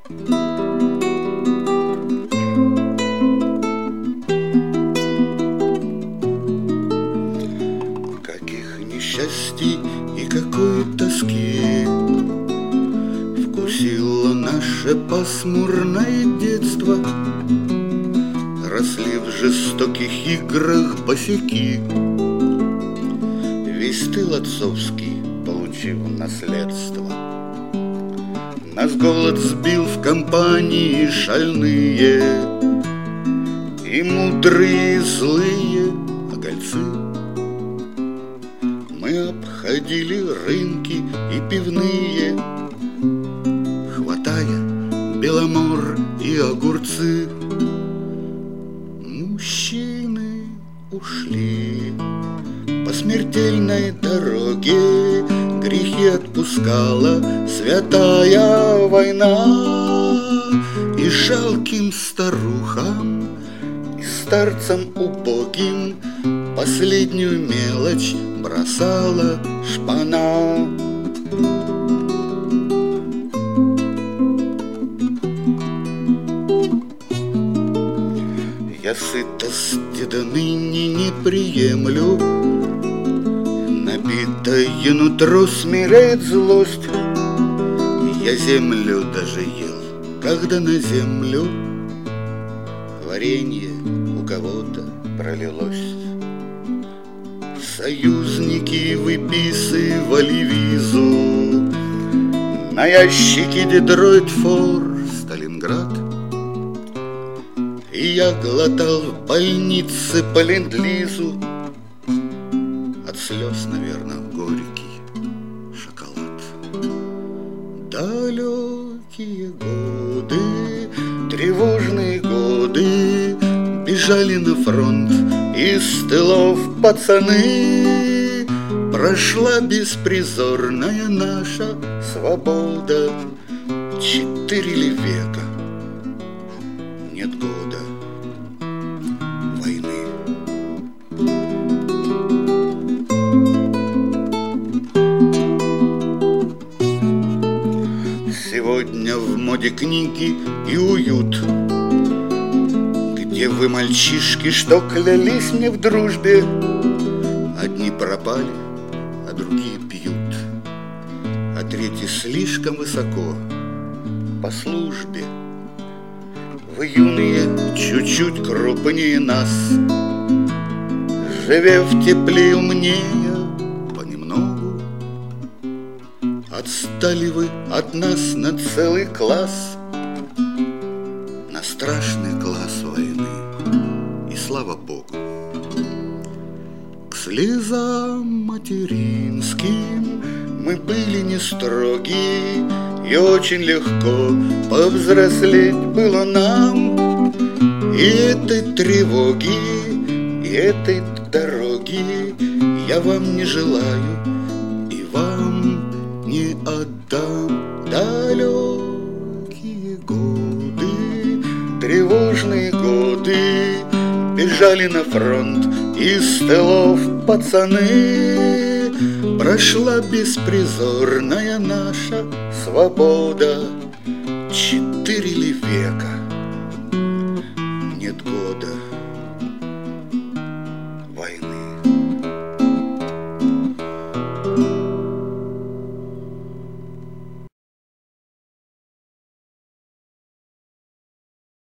Каких несчастий и какой тоски вкусило наше пасмурное детство. Росли в жестоких играх босяки, весь тыл отцовский получив наследство. Нас голод сбил в компании шальные, и мудрые, и злые огольцы. Мы обходили рынки и пивные, хватая беломор и огурцы. Мужчины ушли по смертельной дороге, грехи отпускала святая война. И жалким старухам, и старцам убогим последнюю мелочь бросала шпана. Я сытости до ныне не приемлю, набитое нутро смиряет злость. Я землю даже ел, когда на землю варенье у кого-то пролилось. Союзники выписывали визу на ящике Детройт, Форт, Сталинград. И я глотал в больнице по ленд-лизу от слез, наверное, горький шоколад. Далекие годы, тревожные годы, бежали на фронт из тылов пацаны. Прошла беспризорная наша свобода. 4 ли века нет года войны. Сегодня в моде книги и уют, где вы, мальчишки, что клялись мне в дружбе. Одни пропали, а другие пьют, а третьи слишком высоко по службе. Вы, юные, чуть-чуть крупнее нас, живя в тепле умнее понемногу. Отстали вы от нас на целый класс, на страшный класс войны, и слава Богу. К слезам материнским мы были не строги, и очень легко повзрослеть было нам. И этой тревоги, и этой дороги я вам не желаю и вам не отдам. Далекие годы, тревожные годы, бежали на фронт из тылов пацаны. Прошла беспризорная наша свобода. 4 ли века